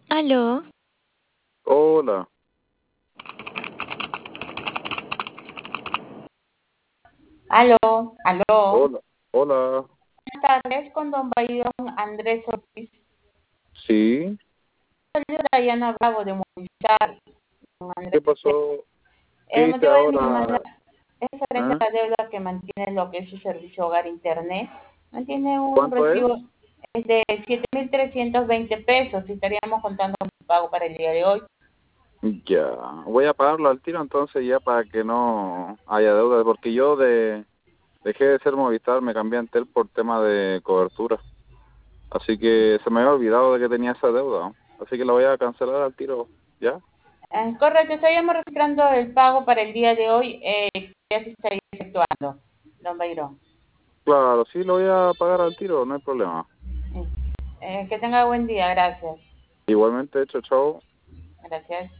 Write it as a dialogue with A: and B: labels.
A: Aló,
B: Hola,
C: Aló, aló.
B: hola, hola.
C: Buenas tardes con don Byron Andrés Ortiz.
B: Sí,
C: Soy Diana Bravo de Movistar. Don Andrés.
B: ¿qué pasó? ¿Qué
C: El
B: hice
C: motivo de mi llamada
B: ahora?
C: es referente
B: ¿Eh?
C: a la deuda que mantiene lo que es su servicio hogar internet. Mantiene un
B: ¿Cuánto es?
C: recibo de 7.320 pesos y estaríamos contando con su pago para el día de hoy.
B: Ya, voy a pagarlo al tiro entonces ya para que no haya deuda, porque dejé de ser Movistar, me cambié a Entel por tema de cobertura. Así que se me había olvidado de que tenía esa deuda, ¿no? Así que la voy a cancelar al tiro, ¿ya?
C: Correcto, estaríamos registrando el pago para el día de hoy. Ya se estaría efectuando, don Byron.
B: Claro, sí, lo voy a pagar al tiro, no hay problema.
C: Que tenga buen día, gracias.
B: Igualmente, hecho, chao.
C: Gracias.